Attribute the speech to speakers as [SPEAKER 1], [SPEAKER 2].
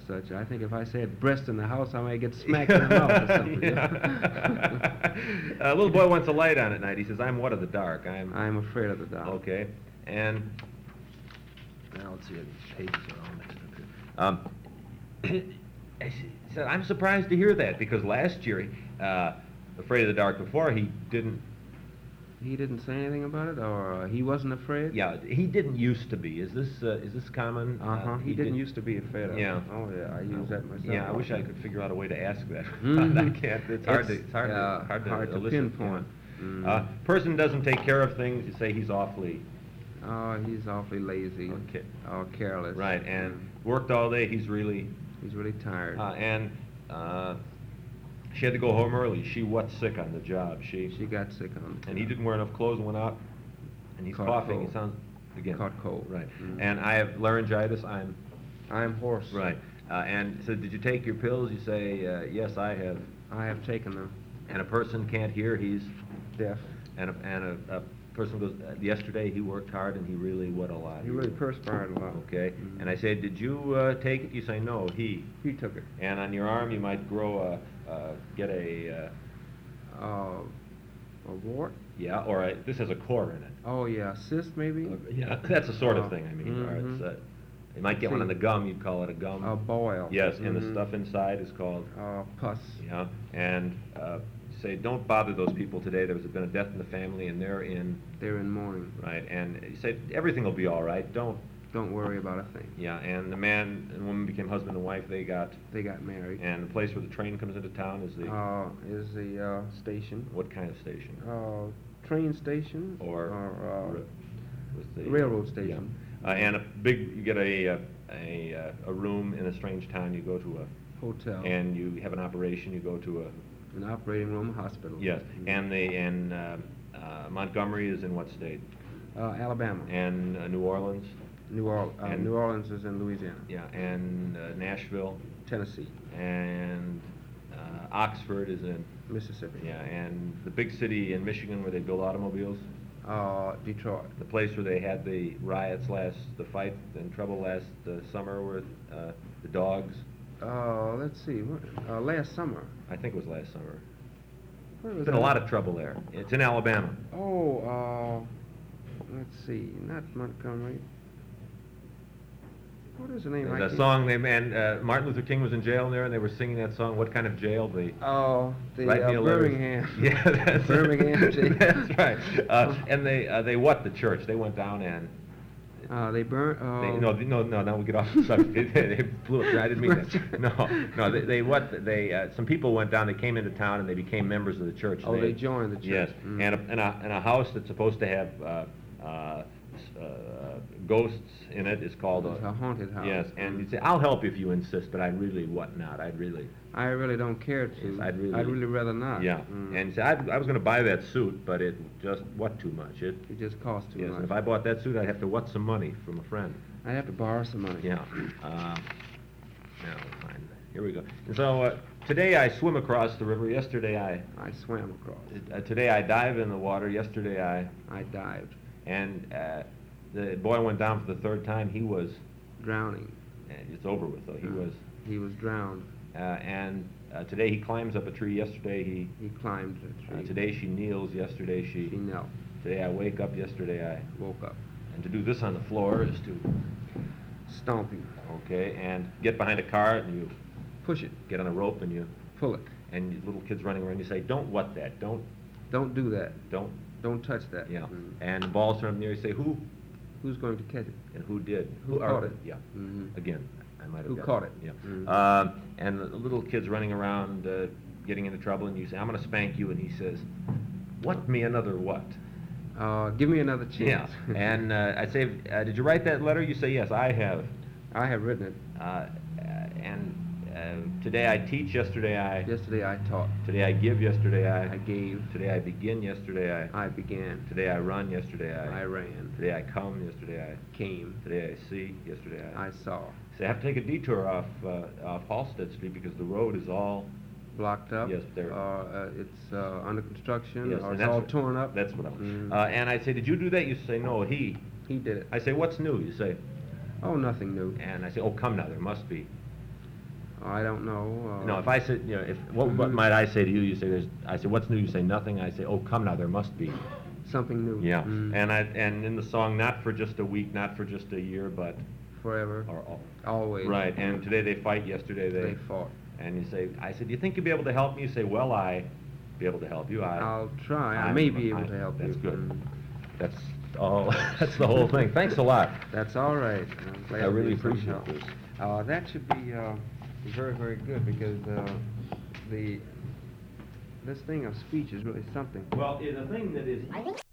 [SPEAKER 1] such. I think if I said breast in the house, I might get smacked in the mouth or something.
[SPEAKER 2] A little boy wants a light on at night. He says, I'm what of the dark?
[SPEAKER 1] I'm afraid of the dark.
[SPEAKER 2] Okay. And now let's see, the pages are all mixed up here. He said, I'm surprised to hear that, because last year, Afraid of the Dark before, he didn't
[SPEAKER 1] say anything about it, or he wasn't afraid?
[SPEAKER 2] Yeah, he didn't used to be. Is this common?
[SPEAKER 1] He didn't used to be afraid of it.
[SPEAKER 2] Yeah.
[SPEAKER 1] Oh, yeah, I use that myself.
[SPEAKER 2] Yeah, I wish I could figure out a way to ask that.
[SPEAKER 1] Mm-hmm.
[SPEAKER 2] I can't. It's hard to elicit.
[SPEAKER 1] pinpoint.
[SPEAKER 2] Yeah.
[SPEAKER 1] Mm-hmm.
[SPEAKER 2] Person doesn't take care of things, you say he's awfully...
[SPEAKER 1] He's awfully lazy.
[SPEAKER 2] Okay.
[SPEAKER 1] Or careless.
[SPEAKER 2] Right, and worked all day, he's really
[SPEAKER 1] tired.
[SPEAKER 2] She had to go home early. She was sick on the job. She
[SPEAKER 1] got sick on the job.
[SPEAKER 2] And he didn't wear enough clothes and went out, and he's coughing.
[SPEAKER 1] Cold.
[SPEAKER 2] He sounds, again...
[SPEAKER 1] Caught cold.
[SPEAKER 2] Right.
[SPEAKER 1] Mm-hmm.
[SPEAKER 2] And I have laryngitis.
[SPEAKER 1] I'm hoarse.
[SPEAKER 2] Right. And so did you take your pills? You say, yes, I have.
[SPEAKER 1] I have taken them.
[SPEAKER 2] And a person can't hear, he's...
[SPEAKER 1] Deaf.
[SPEAKER 2] And a person goes, yesterday he worked hard and he really, what a lot.
[SPEAKER 1] He really perspired a lot.
[SPEAKER 2] Okay.
[SPEAKER 1] Mm-hmm.
[SPEAKER 2] And I said, did you take it? You say, no, he.
[SPEAKER 1] He took it.
[SPEAKER 2] And on your arm you might grow get a...
[SPEAKER 1] a wart?
[SPEAKER 2] Yeah, or this has a core in it.
[SPEAKER 1] Oh, yeah, cyst maybe?
[SPEAKER 2] Yeah, that's the sort of thing, I mean.
[SPEAKER 1] Mm-hmm.
[SPEAKER 2] Or you might get one on the gum, you'd call it a gum.
[SPEAKER 1] A boil.
[SPEAKER 2] Yes,
[SPEAKER 1] Mm-hmm.
[SPEAKER 2] and the stuff inside is called...
[SPEAKER 1] pus.
[SPEAKER 2] Yeah, and say, don't bother those people today. There's been a death in the family, and they're in
[SPEAKER 1] mourning.
[SPEAKER 2] Right, and you say everything will be all right. Don't
[SPEAKER 1] worry about a thing.
[SPEAKER 2] Yeah, and the man and woman became husband and wife. They got
[SPEAKER 1] married.
[SPEAKER 2] And the place where the train comes into town is
[SPEAKER 1] the station.
[SPEAKER 2] What kind of station?
[SPEAKER 1] Train station
[SPEAKER 2] or
[SPEAKER 1] with the railroad station.
[SPEAKER 2] Yeah. And you get a room in a strange town. You go to a
[SPEAKER 1] hotel,
[SPEAKER 2] and you have an operation. You go to
[SPEAKER 1] an operating room, a hospital.
[SPEAKER 2] Yes, and Montgomery is in what state?
[SPEAKER 1] Alabama.
[SPEAKER 2] And New Orleans?
[SPEAKER 1] New Orleans is in Louisiana.
[SPEAKER 2] Yeah, and Nashville?
[SPEAKER 1] Tennessee.
[SPEAKER 2] And Oxford is in?
[SPEAKER 1] Mississippi.
[SPEAKER 2] Yeah, and the big city in Michigan where they build automobiles?
[SPEAKER 1] Detroit.
[SPEAKER 2] The place where they had the riots the fight and trouble last summer with the dogs?
[SPEAKER 1] Let's see, last summer.
[SPEAKER 2] I think it was last summer.
[SPEAKER 1] There's
[SPEAKER 2] been a lot of trouble there. It's in Alabama.
[SPEAKER 1] Let's see, not Montgomery. What is the name?
[SPEAKER 2] The song Martin Luther King was in jail there, and they were singing that song. What kind of jail?
[SPEAKER 1] Birmingham.
[SPEAKER 2] Yeah, that's
[SPEAKER 1] Birmingham jail.
[SPEAKER 2] That's right. And they what the church? They went down and.
[SPEAKER 1] They burnt.
[SPEAKER 2] No. Now we get off the subject. They blew it. I didn't mean that. No. They some people went down. They came into town and they became members of the church.
[SPEAKER 1] They joined the church.
[SPEAKER 2] Yes, and a house that's supposed to have ghosts in it is called
[SPEAKER 1] a haunted house.
[SPEAKER 2] Yes, and you say, I'll help if you insist, but I really
[SPEAKER 1] don't care to.
[SPEAKER 2] Yes, I'd
[SPEAKER 1] really rather not.
[SPEAKER 2] Yeah, and you say, I was going to buy that suit, but it just too much. It
[SPEAKER 1] just cost too much.
[SPEAKER 2] And if I bought that suit, I'd have to some money from a friend.
[SPEAKER 1] I'd have to borrow some money.
[SPEAKER 2] Yeah. Now we'll find that. Here we go. And so today I swim across the river. Yesterday I
[SPEAKER 1] swam across.
[SPEAKER 2] Today I dive in the water. Yesterday
[SPEAKER 1] I dived.
[SPEAKER 2] And the boy went down for the third time. He was
[SPEAKER 1] drowning.
[SPEAKER 2] It's over with, though.
[SPEAKER 1] He was drowned.
[SPEAKER 2] And today he climbs up a tree. Yesterday
[SPEAKER 1] he climbed a tree.
[SPEAKER 2] Today she kneels. Yesterday she
[SPEAKER 1] knelt.
[SPEAKER 2] Today I wake up. Yesterday I
[SPEAKER 1] woke up.
[SPEAKER 2] And to do this on the floor is to
[SPEAKER 1] stomping.
[SPEAKER 2] Okay, and get behind a car and you
[SPEAKER 1] push it.
[SPEAKER 2] Get on a rope and you
[SPEAKER 1] pull it.
[SPEAKER 2] And little kids running around. You say, "Don't what that? Don't
[SPEAKER 1] do that.
[SPEAKER 2] Don't
[SPEAKER 1] touch that."
[SPEAKER 2] Yeah. And the ball's turned up near you. Say,
[SPEAKER 1] Who's going to catch it?
[SPEAKER 2] And who did?
[SPEAKER 1] Who caught it?
[SPEAKER 2] Yeah. Again, I might have.
[SPEAKER 1] Who caught it?
[SPEAKER 2] Yeah. And the little kid's running around, getting into trouble, and you say, "I'm going to spank you," and he says, "What me another what?"
[SPEAKER 1] Give me another chance.
[SPEAKER 2] Yeah. And I say, "Did you write that letter?" You say, "Yes, I have."
[SPEAKER 1] I have written it.
[SPEAKER 2] Today I teach. Yesterday
[SPEAKER 1] I taught.
[SPEAKER 2] Today I give. Yesterday I
[SPEAKER 1] gave.
[SPEAKER 2] Today I begin. Yesterday
[SPEAKER 1] I began.
[SPEAKER 2] Today I run. Yesterday
[SPEAKER 1] I ran.
[SPEAKER 2] Today I come. Yesterday I
[SPEAKER 1] came.
[SPEAKER 2] Today I see. Yesterday
[SPEAKER 1] I saw.
[SPEAKER 2] So I have to take a detour off Halstead Street because the road is all
[SPEAKER 1] blocked up.
[SPEAKER 2] Yes, there.
[SPEAKER 1] It's under construction.
[SPEAKER 2] Yes,
[SPEAKER 1] or it's all torn up.
[SPEAKER 2] That's what I'm. And I say, "Did you do that?" You say, "No, he."
[SPEAKER 1] He did it.
[SPEAKER 2] I say, "What's new?" You say,
[SPEAKER 1] "Oh, nothing new."
[SPEAKER 2] And I say, "Oh, come now, there must be."
[SPEAKER 1] I don't know.
[SPEAKER 2] No, if I said, you know, what might I say to you? You say I say, what's new? You say nothing. I say, oh, come now, there must be.
[SPEAKER 1] Something new.
[SPEAKER 2] Yeah, and in the song, not for just a week, not for just a year, but
[SPEAKER 1] Forever. Always.
[SPEAKER 2] Right, and today they fight, yesterday
[SPEAKER 1] They fought.
[SPEAKER 2] And you say, I said, do you think you'll be able to help me? You say, well, I be able to help you.
[SPEAKER 1] I'll try. I may be able to help you.
[SPEAKER 2] That's good. That's all. That's the whole thing. Thanks a lot.
[SPEAKER 1] That's all right. I'm glad
[SPEAKER 2] I really
[SPEAKER 1] to be of some
[SPEAKER 2] appreciate
[SPEAKER 1] help.
[SPEAKER 2] this.
[SPEAKER 1] That should be very, very good because this thing of speech is really something.
[SPEAKER 2] Well, the thing that is...